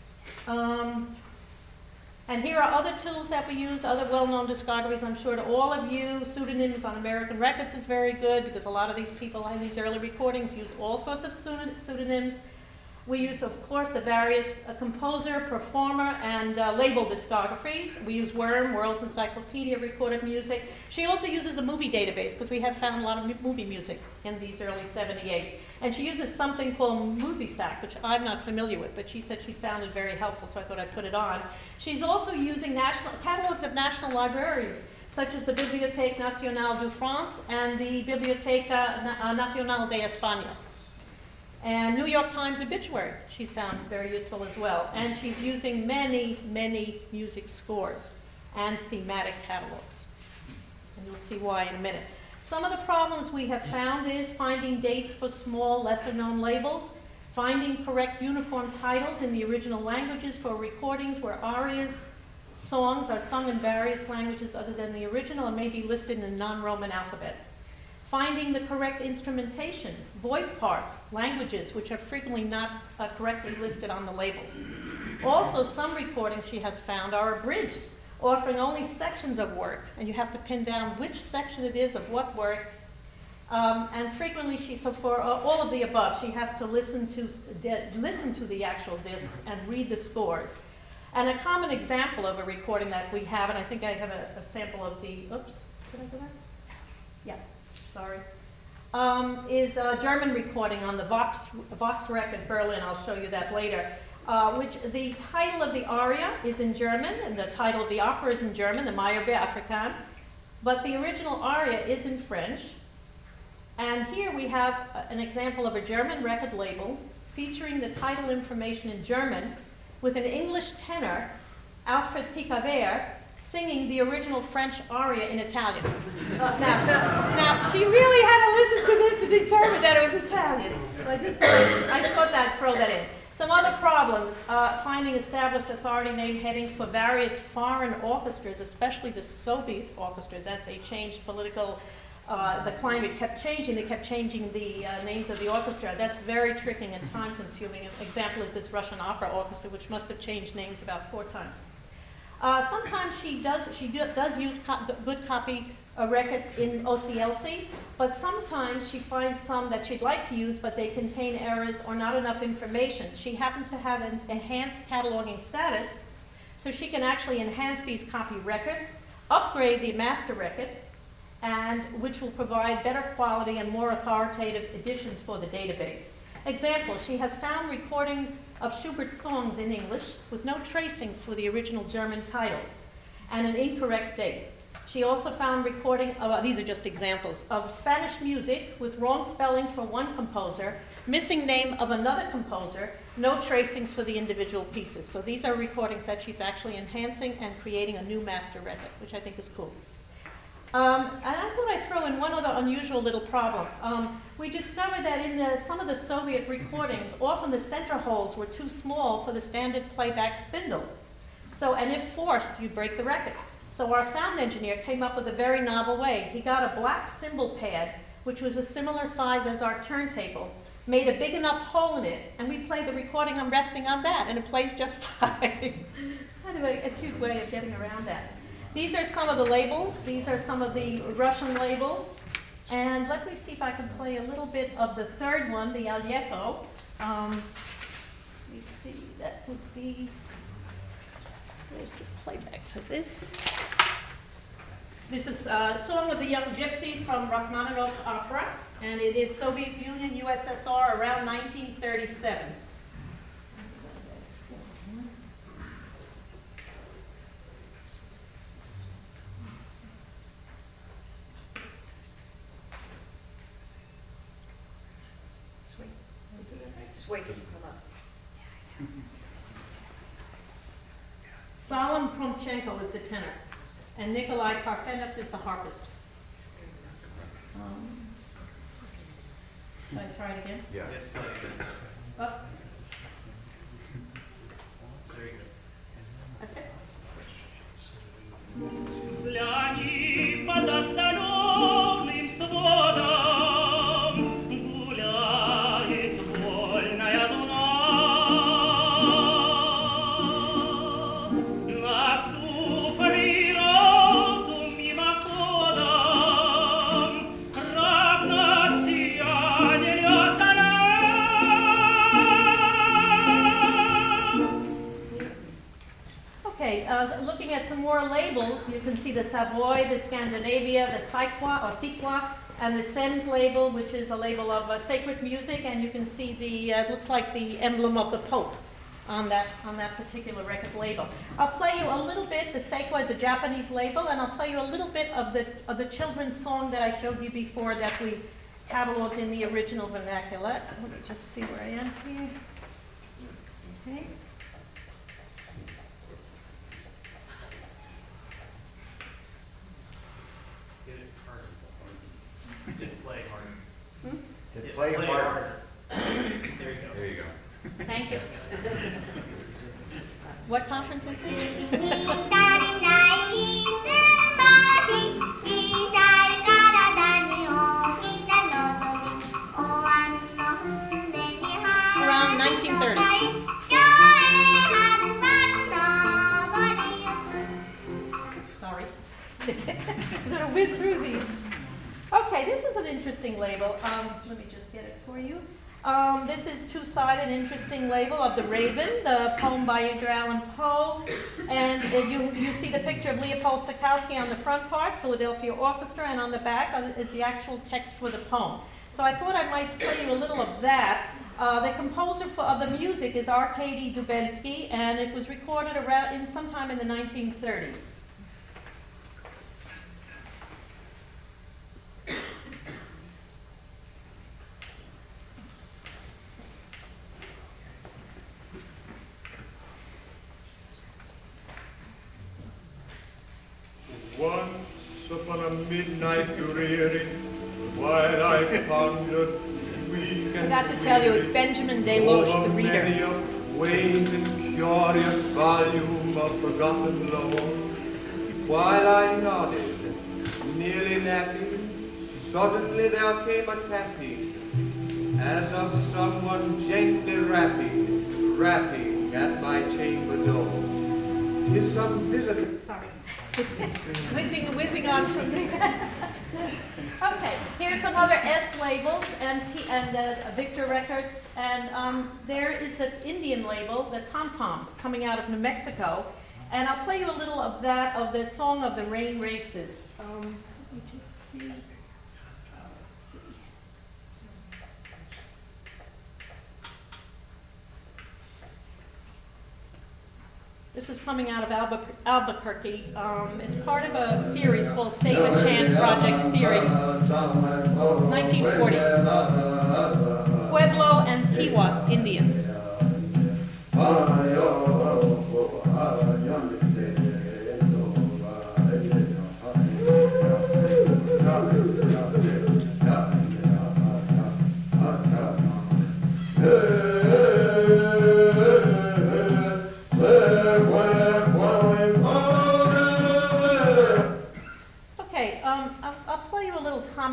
And here are other tools that we use, other well-known discographies, I'm sure to all of you. Pseudonyms on American Records is very good, because a lot of these people in these early recordings used all sorts of pseudonyms. We use, of course, the various composer, performer, and label discographies. We use Worm, World's Encyclopedia of Recorded Music. She also uses a movie database, because we have found a lot of movie music in these early 78s. And she uses something called Musisac, which I'm not familiar with, but she said she's found it very helpful, so I thought I'd put it on. She's also using catalogs of national libraries, such as the Bibliothèque Nationale de France and the Biblioteca Nacional de España. And New York Times obituary, she's found very useful as well. And she's using many, many music scores and thematic catalogs. And you'll see why in a minute. Some of the problems we have found is finding dates for small, lesser-known labels, finding correct uniform titles in the original languages for recordings where arias, songs are sung in various languages other than the original and may be listed in non-Roman alphabets. Finding the correct instrumentation, voice parts, languages, which are frequently not correctly listed on the labels. Also, some recordings she has found are abridged, offering only sections of work, and you have to pin down which section it is of what work. And frequently, so for all of the above, she has to listen to the actual discs and read the scores. And a common example of a recording that we have, and I think I have a sample of the, oops, did I do that? Yeah. Sorry, is a German recording on the Vox record Berlin. I'll show you that later. Which the title of the aria is in German, and the title of the opera is in German, the Meyerbeer Afrikaan. But the original aria is in French. And here we have an example of a German record label featuring the title information in German with an English tenor, Alfred Picavert, singing the original French aria in Italian. Now, she really had to listen to this to determine that it was Italian. So I thought I'd throw that in. Some other problems, finding established authority name headings for various foreign orchestras, especially the Soviet orchestras, as they changed political, the climate kept changing, they kept changing the names of the orchestra. That's very tricky and time-consuming. An example is this Russian opera orchestra, which must have changed names about 4 times. Sometimes she does use good copy records in OCLC, but sometimes she finds some that she'd like to use, but they contain errors or not enough information. She happens to have an enhanced cataloging status, so she can actually enhance these copy records, upgrade the master record, and which will provide better quality and more authoritative editions for the database. Example, she has found recordings of Schubert songs in English with no tracings for the original German titles and an incorrect date. She also found recording, these are just examples, of Spanish music with wrong spelling for one composer, missing name of another composer, no tracings for the individual pieces. So these are recordings that she's actually enhancing and creating a new master record, which I think is cool. And I thought I'd throw in one other unusual little problem. We discovered that in some of the Soviet recordings, often the center holes were too small for the standard playback spindle. So, and if forced, you'd break the record. So our sound engineer came up with a very novel way. He got a black cymbal pad which was a similar size as our turntable, made a big enough hole in it, and we played the recording on resting on that, and it plays just fine. Kind of a cute way of getting around that. These are some of the labels. These are some of the Russian labels. And let me see if I can play a little bit of the third one, the Alyeto. Let me see, that would be, where's the playback for this? This is Song of the Young Gypsy from Rachmaninoff's opera, and it is Soviet Union, USSR, around 1937. Salim Promchenko is the tenor, and Nikolai Parfenov is the harpist. Should I try it again? Yeah. Oh. That's it. Гляни под отдаленным сводом, гуляет вольная луна. На всю природу мимоходом равно сияние лёта. Okay, looking at some more labels, you can see the Savoy, the Scandinavia, the Sikwa, and the Sens label, which is a label of sacred music, and you can see the, it looks like the emblem of the Pope on that particular record label. I'll play you a little bit. The Seikwa is a Japanese label, and I'll play you a little bit of the children's song that I showed you before that we cataloged in the original vernacular. Let me just see where I am here. Okay. Play hard. There you go. Thank you. What conference is this? Around 1930. Sorry. I'm going to whiz through these. Okay, this is an interesting label. Let me just get it for you. This is two-sided, interesting label of The Raven, the poem by Edgar Allan Poe. And you see the picture of Leopold Stokowski on the front part, Philadelphia Orchestra, and on the back is the actual text for the poem. So I thought I might play you a little of that. The composer of the music is Arkady Dubensky, and it was recorded sometime in the 1930s. Once upon a midnight dreary, while I pondered weak I and forgot to tell you, it's Benjamin Deloche, the over reader. many a quaint and curious volume of forgotten lore, while I nodded, nearly napping, suddenly there came a tapping, as of someone gently rapping at my chamber door. 'Tis some visitor. Sorry. whizzing on from me. Okay, here's some other S labels and Victor Records, and there is the Indian label, the Tom Tom, coming out of New Mexico, and I'll play you a little of that, of the Song of the Rain Races. Let me just see. This is coming out of Albuquerque. It's part of a series called Save a Chant Project Series, 1940s. Pueblo and Tiwa Indians.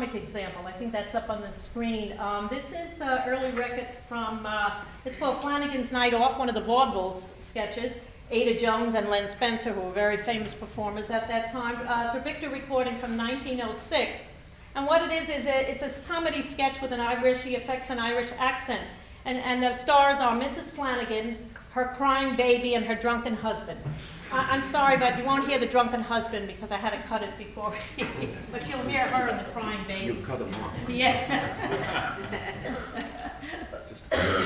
comic example. I think that's up on the screen. This is early record from, it's called Flanagan's Night Off, one of the vaudeville sketches. Ada Jones and Len Spencer, who were very famous performers at that time. It's a Victor recording from 1906. And what it is it's a comedy sketch with an Irish, he affects an Irish accent. And the stars are Mrs. Flanagan, her crying baby, and her drunken husband. I'm sorry, but you won't hear the drunken husband because I had to cut it before. But you'll hear her and the crying baby. You cut them off. Yeah. Just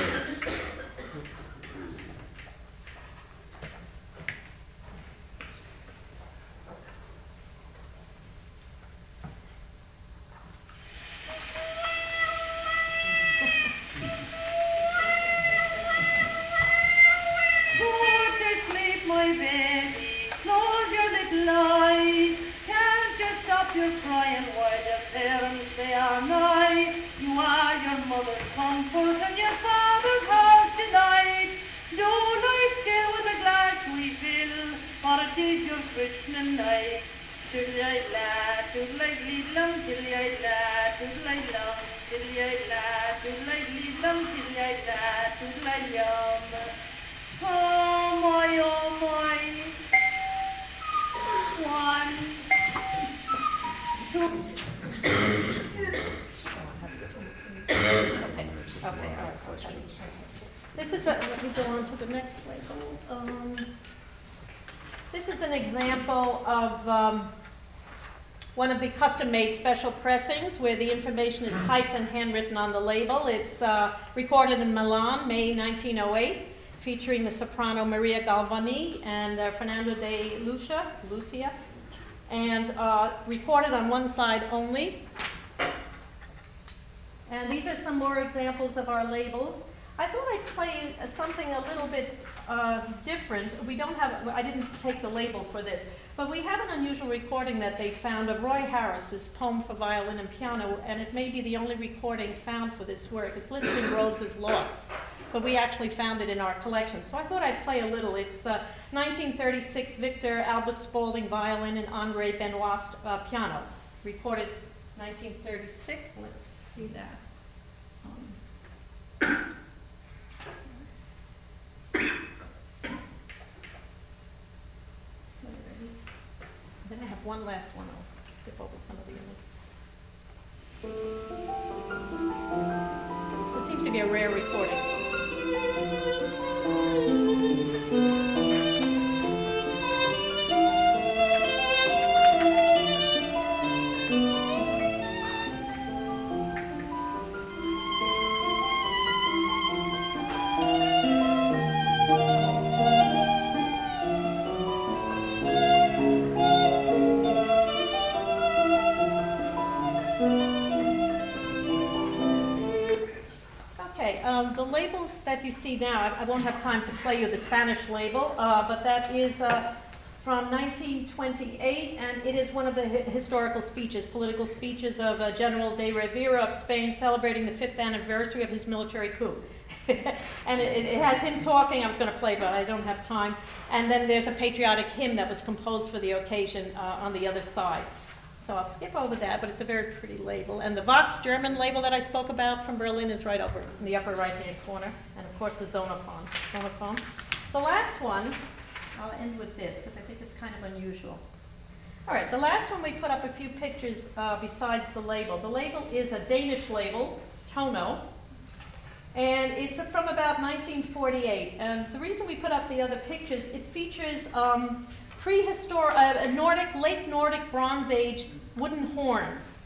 Go to sleep, my baby, close your little eyes. Can't you stop your crying while your parents they are nigh? You are your mother's comfort and your father's heart delight. Do lie still with a glass we fill, for it is your christening night. Toodle-ay-la, toodle-ay-lee-lum, tiddly-ay-la, toodle-ay-lum, tiddly-ay-la, toodle-ay-lee-lum, tiddly-ay-la, toodle-ay-yum. Oh my, oh my. One, two. Okay, all right. This is let me go on to the next label. This is an example of one of the custom-made special pressings where the information is typed and handwritten on the label. It's recorded in Milan, May 1908, featuring the soprano Maria Galvani and Fernando de Lucia, and recorded on one side only. And these are some more examples of our labels. I thought I'd play something a little bit different. I didn't take the label for this, but we have an unusual recording that they found of Roy Harris's poem for violin and piano, and it may be the only recording found for this work. It's listed in Rhodes as lost, but we actually found it in our collection. So I thought I'd play a little. It's 1936 Victor Albert Spaulding violin and Andre Benoist piano, recorded 1936. Let's see that. Then I have one last one. I'll skip over some of the others. This seems to be a rare recording. The labels that you see now, I won't have time to play you the Spanish label, but that is from 1928, and it is one of the historical speeches, political speeches of General de Rivera of Spain celebrating the 5th anniversary of his military coup. And it has him talking. I was going to play, but I don't have time. And then there's a patriotic hymn that was composed for the occasion on the other side. So I'll skip over that, but it's a very pretty label. And the Vox German label that I spoke about from Berlin is right over in the upper right-hand corner. And of course the Zonophone. The last one, I'll end with this because I think it's kind of unusual. All right, the last one we put up a few pictures besides the label. The label is a Danish label, Tono. And it's from about 1948. And the reason we put up the other pictures, it features prehistoric, late Nordic Bronze Age wooden horns.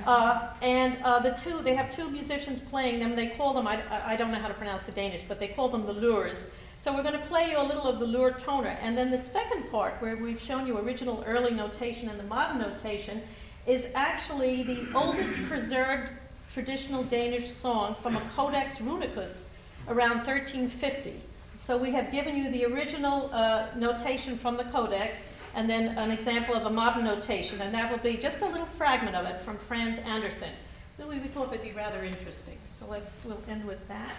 They have two musicians playing them. They call them, I don't know how to pronounce the Danish, but they call them the lures. So we're going to play you a little of the lure toner. And then the second part, where we've shown you original early notation and the modern notation, is actually the oldest preserved traditional Danish song from a Codex Runicus around 1350. So we have given you the original notation from the Codex, and then an example of a modern notation, and that will be just a little fragment of it from Franz Andersen. We thought it would be rather interesting, so we'll end with that.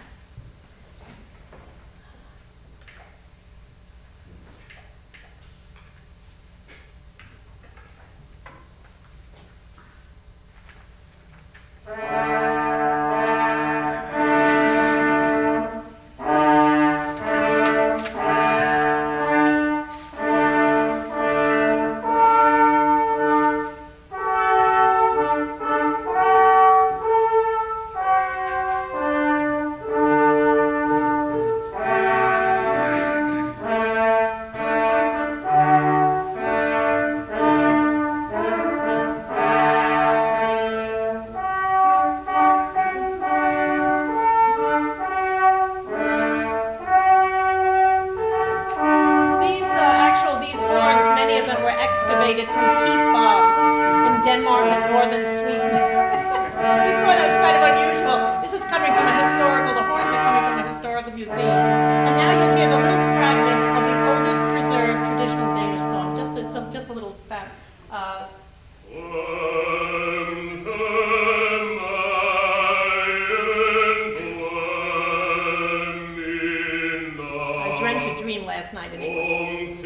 excavated from peat bogs in Denmark and northern Sweden. Well, that's kind of unusual. This is coming from a historical, the horns are coming from a historical museum. And now you'll hear the little fragment of the oldest preserved traditional Danish song. Just a little fact. I dreamt a dream last night in English.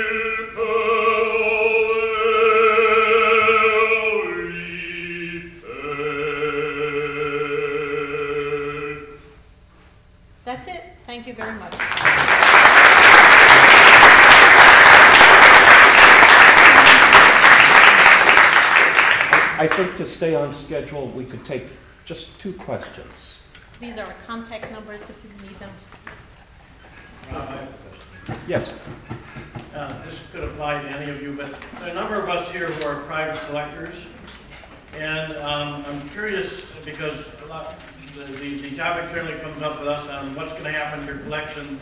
That's it. Thank you very much. I think to stay on schedule, we could take just 2 questions. These are our contact numbers if you need them. Yes. This could apply to any of you, but there are a number of us here who are private collectors. And I'm curious because the topic generally comes up with us on what's going to happen to your collection.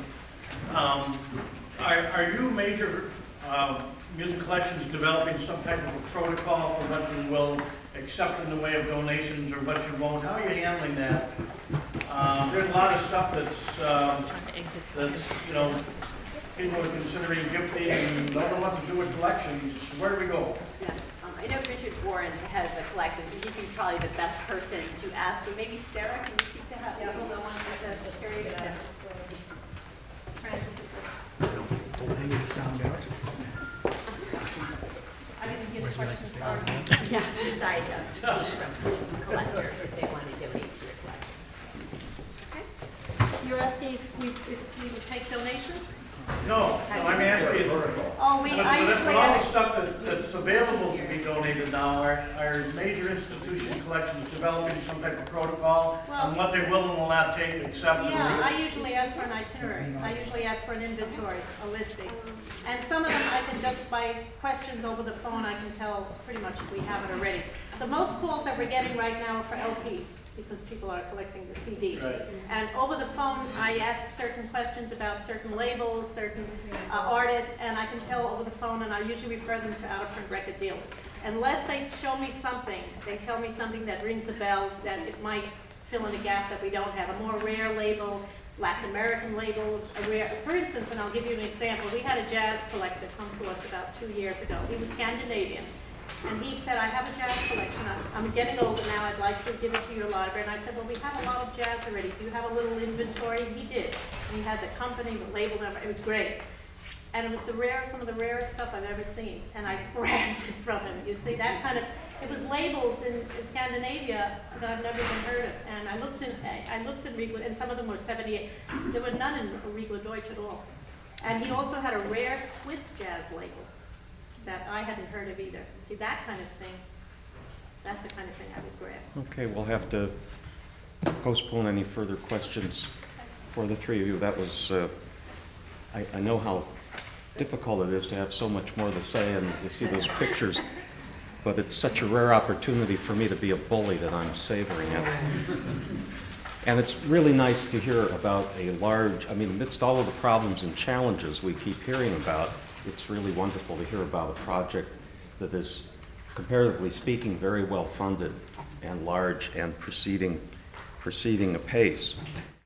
Are you major music collections developing some type of a protocol for what you will accept in the way of donations or what you won't? How are you handling that? There's a lot of stuff that's people are considering gifting and don't know what to do with collections. Where do we go? Yeah. I know Richard Warren's the head of the collection, so he'd be probably the best person to ask. But maybe Sarah, can you speak to how? Yeah, hold on one second. I didn't get the question started. Yeah, decide from collectors if they want to donate to your collections. Okay. You're asking if we would take donations? No, I'm asking. Oh, But I all usually the ask. stuff that's available to be donated now, are major institution collections developing some type of protocol on what they will and will not take except for Yeah, I usually ask for an itinerary. I usually ask for an inventory, a listing. And some of them I can just, by questions over the phone, I can tell pretty much if we have it already. The most calls that we're getting right now are for LPs, because people are collecting the CDs. Right. And over the phone, I ask certain questions about certain labels, certain artists, and I can tell over the phone, and I usually refer them to out-of-print record dealers. Unless they show me something, they tell me something that rings a bell, that it might fill in a gap that we don't have, a more rare label, Latin American label, a rare, for instance, and I'll give you an example, we had a jazz collector come to us about 2 years ago. He was Scandinavian. And he said, I have a jazz collection. I'm getting older now. I'd like to give it to your library. And I said, well, we have a lot of jazz already. Do you have a little inventory? He did. And he had the company, the label number. It was great. And it was some of the rarest stuff I've ever seen. And I grabbed it from him. You see, that kind of, it was labels in Scandinavia that I've never even heard of. And I looked in Riegel, and some of them were 78. There were none in Riegel Deutsch at all. And he also had a rare Swiss jazz label that I hadn't heard of either. See, that kind of thing, that's the kind of thing I would grab. Okay, we'll have to postpone any further questions for the 3 of you. That was, I know how difficult it is to have so much more to say and to see those pictures, but it's such a rare opportunity for me to be a bully that I'm savoring it. And it's really nice to hear about a large, amidst all of the problems and challenges we keep hearing about, it's really wonderful to hear about a project that is, comparatively speaking, very well funded and large and proceeding apace.